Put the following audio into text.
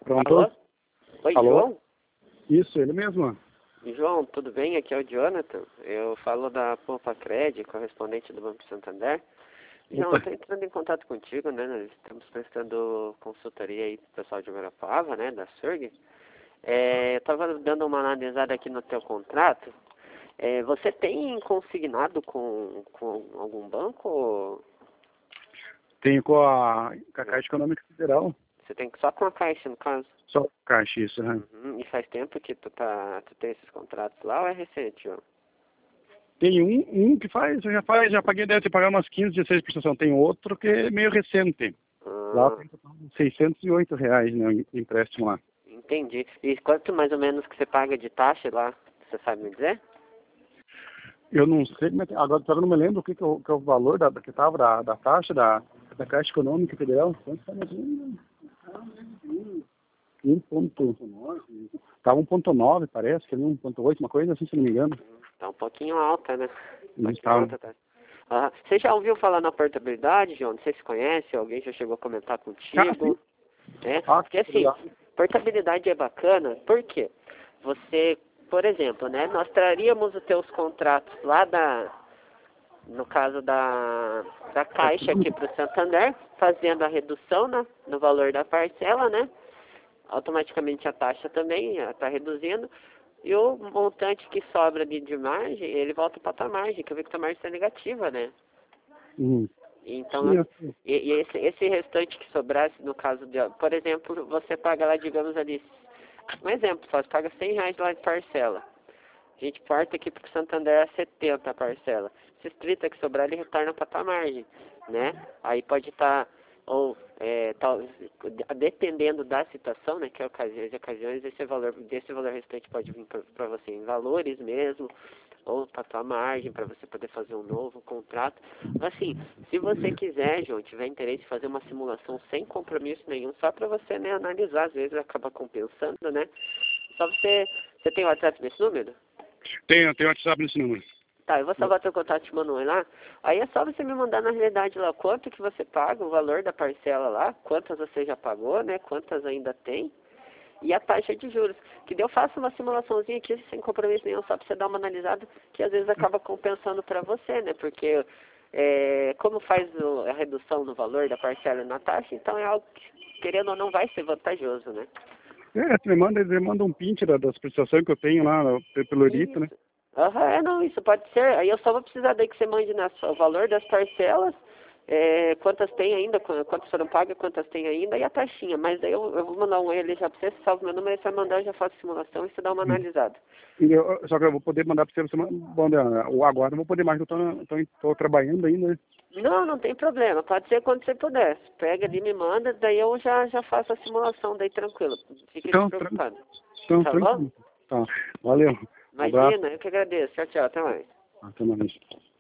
Pronto? Alô? Oi, Alô? João? Isso, ele mesmo. João, tudo bem? Aqui é o Jonathan. Eu falo da Poupa Cred, correspondente do Banco Santander. João, eu Opa. estou entrando em contato contigo, né? Nós estamos prestando consultoria aí pro pessoal de Guarapuava, né? Da SURG. Eu estava dando uma analisada aqui no teu contrato. Você tem consignado com algum banco ou Tenho com a Caixa Econômica Federal. você tem só com a Caixa, no caso? Só Caixa, isso, né? Uhum. E faz tempo que tu tem esses contratos lá ou é recente, João? Tem um que já paguei, deve ter pagado umas 15, 16 prestação. Tem outro que é meio recente. Lá Ah, tem R$ 608, né, o empréstimo lá. entendi. E quanto mais ou menos que você paga de taxa lá? Você sabe me dizer? Eu não sei, agora eu não me lembro que é o valor que estava da taxa da Caixa Econômica Federal. Quanto tá mais ou menos? 1,9. Estava 1,9, parece, que 1,8, uma coisa assim, se não me engano. Tá um pouquinho alta, né? Um pouquinho Tá. alta, tá? Ah, você já ouviu falar na portabilidade, João? Não sei se conhece, alguém já chegou a comentar contigo. Porque assim, Legal. portabilidade é bacana, por quê? Você, por exemplo, né? Nós traríamos os teus contratos lá no caso da Caixa aqui para o Santander, fazendo a redução, né, no valor da parcela, né? Automaticamente a taxa também está reduzindo. E o montante que sobra de margem, ele volta para a tua margem, que eu vi que a tua margem está negativa, né? Uhum. Então, Sim, assim. e esse restante que sobrasse, no caso de, por exemplo, você paga lá, digamos ali, um exemplo só, você paga R$ 100 lá de parcela. A gente porta aqui para o Santander a 70 a parcela. Esses 30 que sobrar, ele retorna para a tua margem, né? Aí pode estar, dependendo da situação, né? Que é ocasiões, desse valor restante pode vir para você em valores mesmo, ou para tua margem, para você poder fazer um novo contrato. Assim, se você quiser, João, tiver interesse em fazer uma simulação sem compromisso nenhum, só para você, né, analisar, às vezes acaba compensando, né? Só você tem WhatsApp nesse número? Tenho WhatsApp nesse número. Tá, eu vou salvar teu contato e te mando um lá. Aí é só você me mandar na realidade lá quanto que você paga, o valor da parcela lá, quantas você já pagou, né? Quantas ainda tem. E a taxa de juros. Que daí eu faço uma simulaçãozinha aqui sem compromisso nenhum, só pra você dar uma analisada, que às vezes acaba compensando pra você, né? Porque como faz a redução no valor da parcela e na taxa, então é algo que, querendo ou não, vai ser vantajoso, né? Você manda um print das prestações que eu tenho lá pelo Erito, né? Isso. Aham, não, isso pode ser. Aí eu só vou precisar daí que você mande o valor das parcelas, quantas tem ainda, quantas foram pagas, quantas tem ainda, e a taxinha. Mas daí eu vou mandar um e-mail já pra você salva meu número, aí você vai mandar, eu já faço simulação e você dá uma analisada. Só que eu vou poder mandar para você, bom, agora não vou poder mais, que eu tô trabalhando ainda, né? Não, não tem problema. Pode ser quando você puder. Pega ali, me manda, daí eu já faço a simulação, daí tranquilo. Fique despreocupado. Então, Tá bom? tranquilo. Tá, valeu. Um abraço. Imagina, eu que agradeço. Tchau, tchau. Até mais. Até mais.